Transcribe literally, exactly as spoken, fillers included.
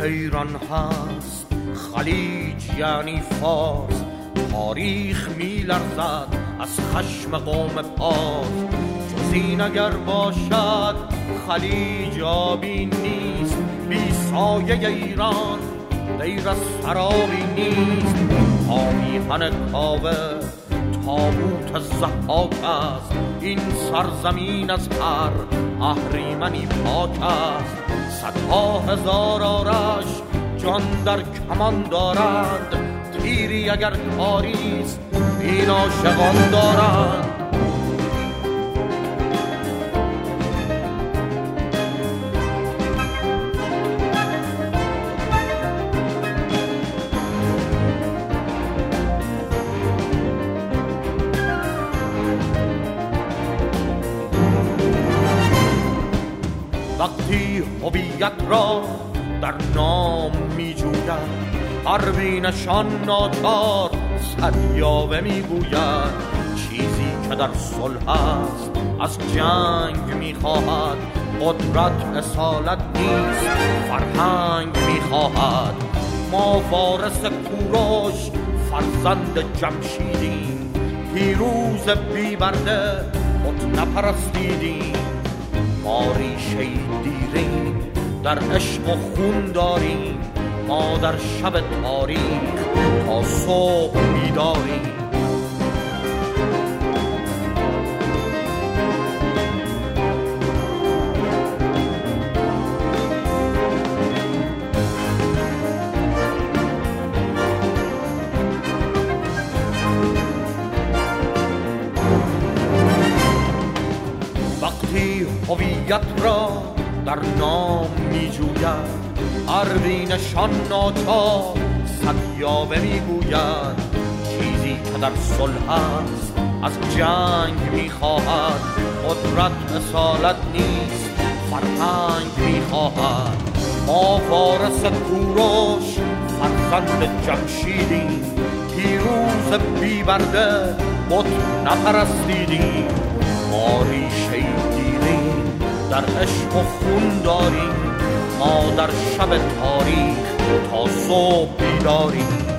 ایران هست خلیج یعنی فارس، تاریخ می لرزد از خشم قوم پارس. جز این اگر باشد خلیج آبی نیست، بی سایه ایران غیر از سرابی نیست. تا میهن کاوه تابوت ضحاک است، این سرزمین از هر اهریمنی پاک است. صدها هزار آرش جان در کمان دارند، تیری اگر کاریست این عاشقان دارند. وقتی هویت را در نام می جوید، پروینشان ناچار صد یاوه می گوید. چیزی که در صلح است از جنگ می خواهد، قدرت اصالت نیست فرهنگ می خواهد. ما وارث کوروش فرزند جمشیدیم، پیروز بی برده بت نپرستیدیم. ما ریشه دیریم در عشق و خون داریم، ما در شب تاریخ تا صبح بیداریم. وقتی هویت را در نام می جوید، اروینشان ناچار صد یاوه می گوید. چیزی که در صلح است از جنگ می خواهد، قدرت اصالت نیست فرهنگ می خواهد. ما وارث کوروش فرزند جمشیدیم، پیروز بی برده بت نپرستیدیم. ما ریشه دیریم در عشق و خون داریم، ما در شب تاریخ تا صبح بیداریم.